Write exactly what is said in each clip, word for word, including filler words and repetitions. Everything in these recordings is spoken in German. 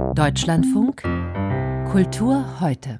Deutschlandfunk Kultur heute.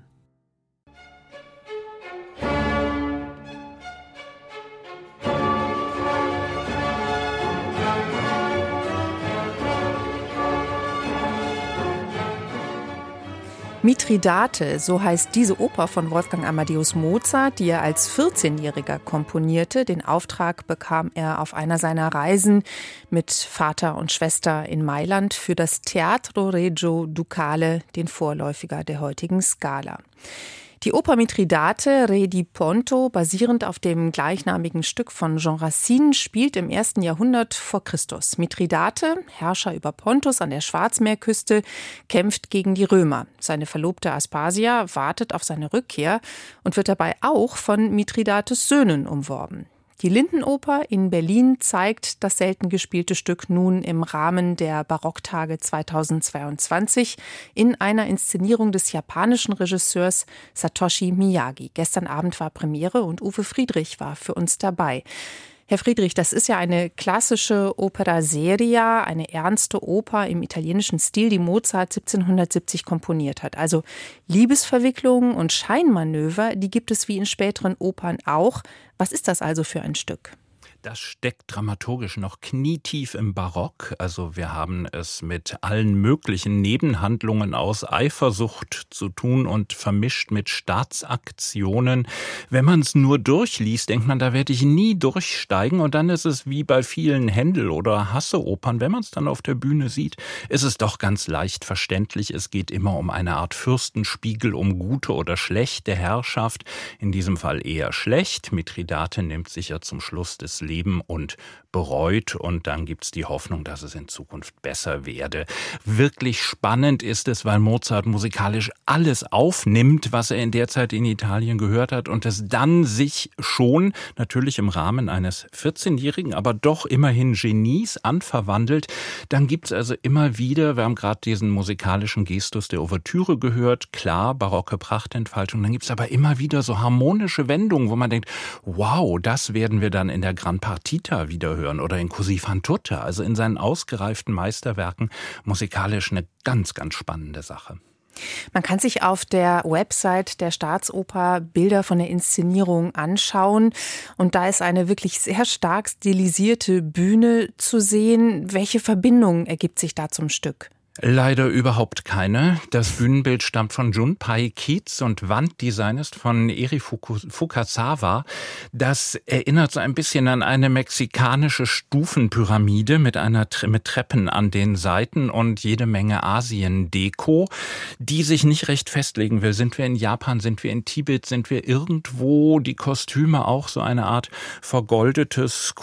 Mithridate, so heißt diese Oper von Wolfgang Amadeus Mozart, die er als vierzehnjähriger komponierte. Den Auftrag bekam er auf einer seiner Reisen mit Vater und Schwester in Mailand für das Teatro Regio Ducale, den Vorläufiger der heutigen Scala. Die Oper Mithridate, Re di Ponto, basierend auf dem gleichnamigen Stück von Jean Racine, spielt im ersten Jahrhundert vor Christus. Mithridate, Herrscher über Pontus an der Schwarzmeerküste, kämpft gegen die Römer. Seine Verlobte Aspasia wartet auf seine Rückkehr und wird dabei auch von Mithridates Söhnen umworben. Die Lindenoper in Berlin zeigt das selten gespielte Stück nun im Rahmen der Barocktage zweitausendzweiundzwanzig in einer Inszenierung des japanischen Regisseurs Satoshi Miyagi. Gestern Abend war Premiere und Uwe Friedrich war für uns dabei. Herr Friedrich, das ist ja eine klassische Opera seria, eine ernste Oper im italienischen Stil, die Mozart siebzehnhundertsiebzig komponiert hat. Also Liebesverwicklungen und Scheinmanöver, die gibt es wie in späteren Opern auch. Was ist das also für ein Stück? Das steckt dramaturgisch noch knietief im Barock. Also wir haben es mit allen möglichen Nebenhandlungen aus Eifersucht zu tun und vermischt mit Staatsaktionen. Wenn man es nur durchliest, denkt man, da werde ich nie durchsteigen. Und dann ist es wie bei vielen Händel- oder Hasse-Opern. Wenn man es dann auf der Bühne sieht, ist es doch ganz leicht verständlich. Es geht immer um eine Art Fürstenspiegel, um gute oder schlechte Herrschaft. In diesem Fall eher schlecht. Mithridate nimmt sich ja zum Schluss des Lebens Leben und bereut, und dann gibt's die Hoffnung, dass es in Zukunft besser werde. Wirklich spannend ist es, weil Mozart musikalisch alles aufnimmt, was er in der Zeit in Italien gehört hat, und es dann sich schon, natürlich im Rahmen eines vierzehnjährigen, aber doch immerhin Genies anverwandelt. Dann gibt's also immer wieder, wir haben gerade diesen musikalischen Gestus der Ouvertüre gehört, klar, barocke Prachtentfaltung, dann gibt's aber immer wieder so harmonische Wendungen, wo man denkt, wow, das werden wir dann in der Gran Partita wieder hören oder in Così fan tutte, also in seinen ausgereiften Meisterwerken, musikalisch eine ganz, ganz spannende Sache. Man kann sich auf der Website der Staatsoper Bilder von der Inszenierung anschauen, und da ist eine wirklich sehr stark stilisierte Bühne zu sehen. Welche Verbindung ergibt sich da zum Stück? Leider überhaupt keine. Das Bühnenbild stammt von Junpei Keats und Wanddesign ist von Eri Fukasawa. Das erinnert so ein bisschen an eine mexikanische Stufenpyramide mit einer mit Treppen an den Seiten und jede Menge Asien-Deko, die sich nicht recht festlegen will. Sind wir in Japan, sind wir in Tibet, sind wir irgendwo? Die Kostüme auch so eine Art vergoldetes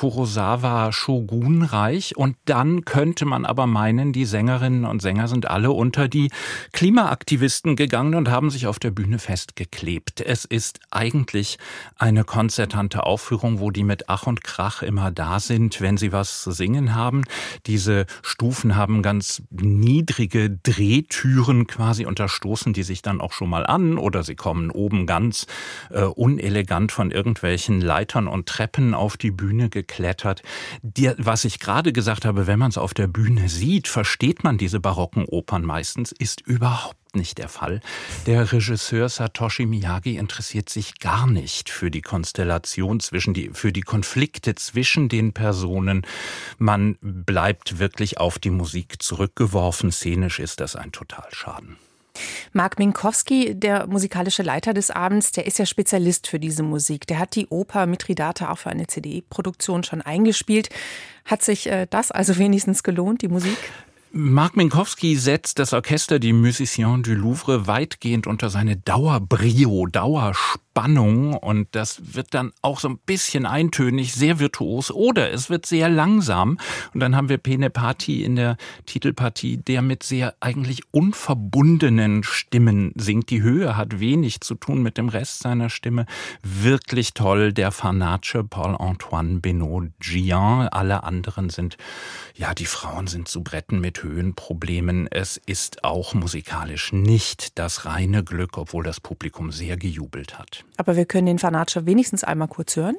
Kurosawa-Shogunreich. Und dann könnte man aber meinen, die Sängerinnen und Sänger sind alle unter die Klimaaktivisten gegangen und haben sich auf der Bühne festgeklebt. Es ist eigentlich eine konzertante Aufführung, wo die mit Ach und Krach immer da sind, wenn sie was zu singen haben. Diese Stufen haben ganz niedrige Drehtüren quasi, unterstoßen die sich dann auch schon mal an, oder sie kommen oben ganz äh, unelegant von irgendwelchen Leitern und Treppen auf die Bühne geklettert. Die, was ich gerade gesagt habe, wenn man es auf der Bühne sieht, versteht man diese barocken Opern meistens, ist überhaupt nicht der Fall. Der Regisseur Satoshi Miyagi interessiert sich gar nicht für die Konstellation zwischen die, für die Konflikte zwischen den Personen. Man bleibt wirklich auf die Musik zurückgeworfen. Szenisch ist das ein Totalschaden. Mark Minkowski, der musikalische Leiter des Abends, der ist ja Spezialist für diese Musik. Der hat die Oper Mithridate auch für eine C D-Produktion schon eingespielt. Hat sich das also wenigstens gelohnt, die Musik? Mark Minkowski setzt das Orchester, die Musiciens du Louvre, weitgehend unter seine Dauerbrio, Dauerspannung, und das wird dann auch so ein bisschen eintönig, sehr virtuos, oder es wird sehr langsam, und dann haben wir Penepati in der Titelpartie, der mit sehr eigentlich unverbundenen Stimmen singt. Die Höhe hat wenig zu tun mit dem Rest seiner Stimme. Wirklich toll, der Farnace, Paul-Antoine Benoît-Gian, alle anderen sind, ja, die Frauen sind zu Bretten mit Höhenproblemen. Es ist auch musikalisch nicht das reine Glück, obwohl das Publikum sehr gejubelt hat. Aber wir können den Farnace wenigstens einmal kurz hören.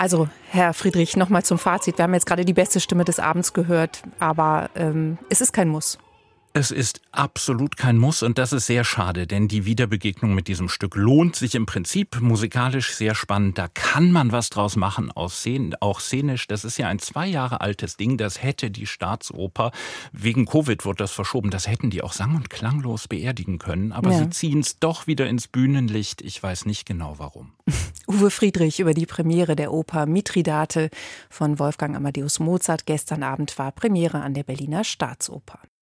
Also, Herr Friedrich, nochmal zum Fazit. Wir haben jetzt gerade die beste Stimme des Abends gehört, aber ähm, es ist kein Muss. Es ist absolut kein Muss und das ist sehr schade, denn die Wiederbegegnung mit diesem Stück lohnt sich im Prinzip, musikalisch sehr spannend. Da kann man was draus machen, auch szenisch. Das ist ja ein zwei Jahre altes Ding, das hätte die Staatsoper, wegen Covid wird das verschoben, das hätten die auch sang- und klanglos beerdigen können. Aber ja. sie ziehen es doch wieder ins Bühnenlicht. Ich weiß nicht genau warum. Uwe Friedrich über die Premiere der Oper Mithridate von Wolfgang Amadeus Mozart. Gestern Abend war Premiere an der Berliner Staatsoper.